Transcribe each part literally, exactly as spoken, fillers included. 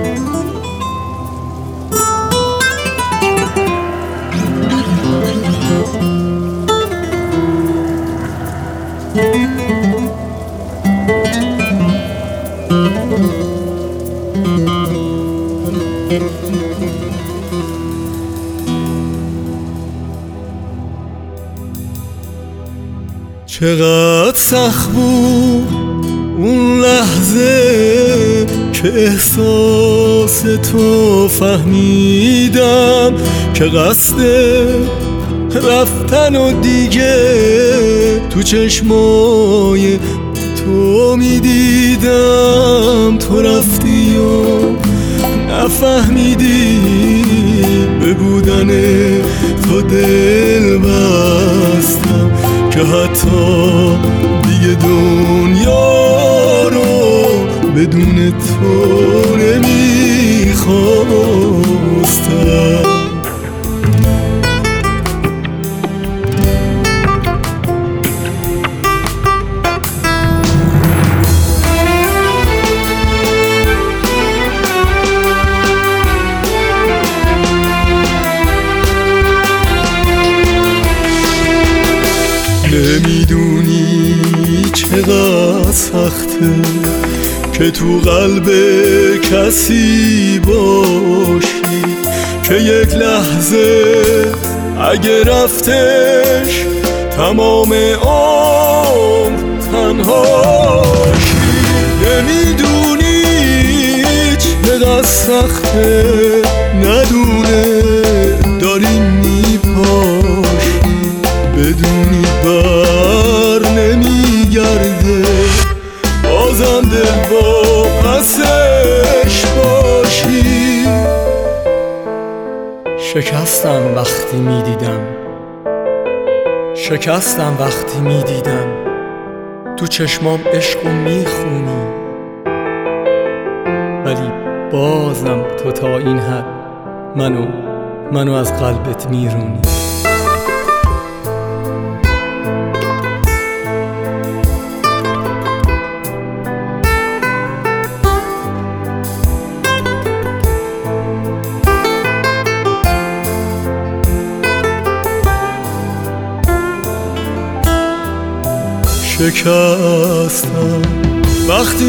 چقدر سخت بود اون لحظه که احساس تو فهمیدم، که قصد رفتن و دیگه تو چشمای تو میدیدم. تو رفتی و نفهمیدی به بودن تو دل بستم، که حتی دیگه دنیا رو بدون تو نمیخواستم. نمیدونی چقدر سخته که تو قلب کسی باشی، که یک لحظه اگه رفتش تمام عمر تنهاشی. نمیدونی چقدر سخته ندونه داری میپاشی، بدونی بر نمیگرده بازم دل با پسش باشی. شکستم وقتی میدیدم، شکستم وقتی میدیدم تو چشمام عشقو میخونی، ولی بازم تو تا این حد منو منو از قلبت میرونی. شکستم وقتی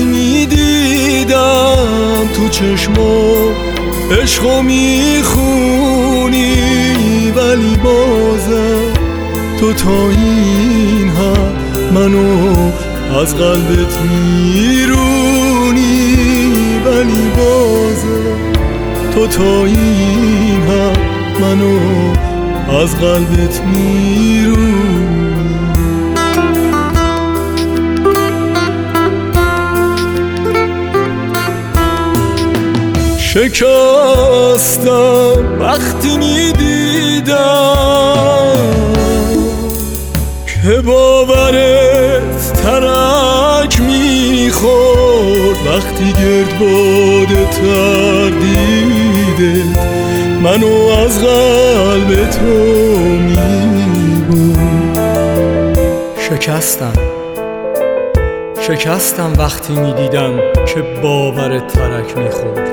میدیدم تو چشمام عشقو میخونی، ولی بازم تو تا این حد منو از قلبت میرونی، ولی بازم تو تا این حد منو از قلبت میرونی. شکستم وقتی میدیدم که باورت ترک میخورد، وقتی گردباد تردیدت منو از قلب تو میبرد. شکستم شکستم وقتی میدیدم که باورت ترک میخورد،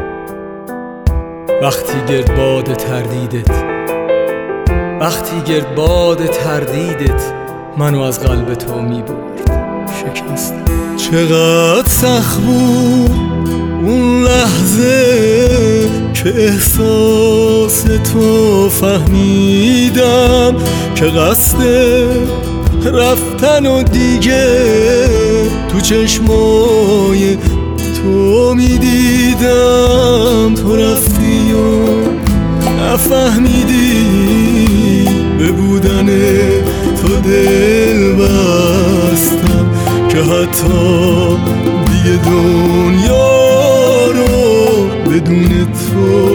وقتی گردباد تردیدت وقتی گردباد تردیدت منو از قلب تو میبرد. شکستم. چقدر سخت بود اون لحظه که احساس تو فهمیدم، که قصد رفتن و دیگه تو چشمای تو میدیدم. تو رفتی و نفهمیدی به بودن تو دل بستم، که حتی دیگه دنیا رو بدون تو